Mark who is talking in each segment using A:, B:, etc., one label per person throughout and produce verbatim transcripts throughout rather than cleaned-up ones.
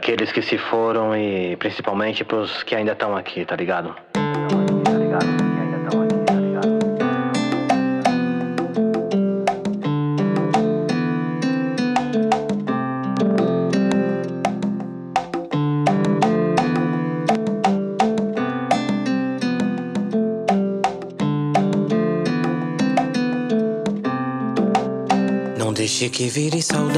A: aqueles que se foram e principalmente pros que ainda estão aqui, tá ligado? Tá ligado? Que ainda estão aqui, tá ligado?
B: Não deixe que vire saudade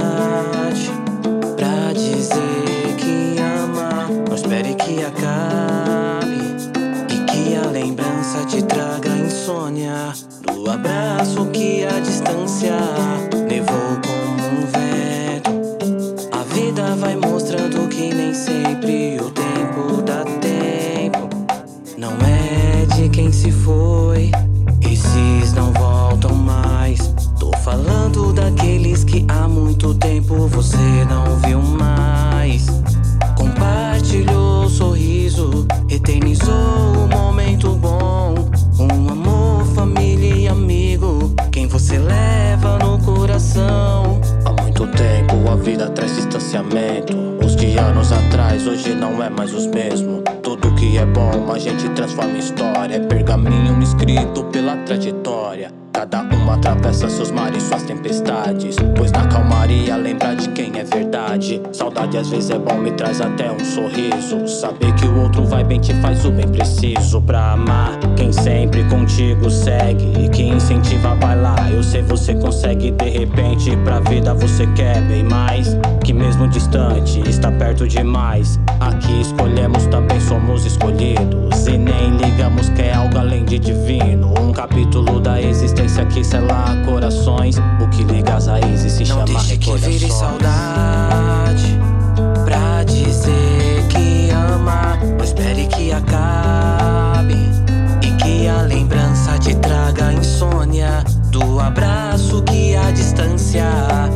B: pra dizer que ama. Não espere que acabe e que a lembrança te traga insônia. Do abraço que a distância levou como um vento. A vida vai mostrando que nem sempre o tempo dá tempo. Não é de quem se foi, esses não voltam mais. Tô falando daqueles que há muito tempo você não viu mais. Compartilhou o sorriso, eternizou o momento bom. Um amor, família e amigo, quem você leva no coração.
C: Há muito tempo a vida traz distanciamento. Os de anos atrás hoje não é mais os mesmos. Tudo que é bom a gente transforma em história. É pergaminho escrito pela trajetória. Cada uma atravessa seus mares e suas tempestades, pois na calmaria lembra de quem é verdade. Saudade às vezes é bom, me traz até um sorriso. Saber que o outro vai bem te faz o bem preciso. Pra amar quem sempre contigo segue e que incentiva vai lá. Eu sei você consegue, de repente pra vida você quer bem mais. Que mesmo distante está perto demais. Aqui escolhemos, também somos escolhidos. E nem ligamos que é algo além de divino. Um capítulo da existência que sela corações. O que liga as raízes se chama
B: recordações. Não deixe que vire saudade pra dizer que ama. Não espere que acabe e que a lembrança te traga insônia. Do abraço que a distância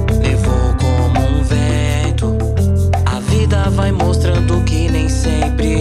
B: levou como um vento. A vida vai mostrando que nem sempre